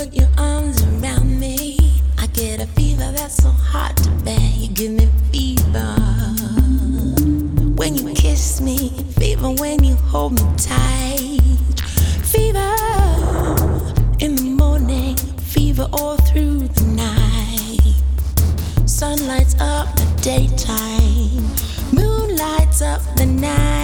put your arms around me, I get a fever that's so hard to bear. You give me fever when you kiss me, fever when you hold me tight, fever in the morning, fever all through the night. Sun lights up the daytime, moon lights up the night.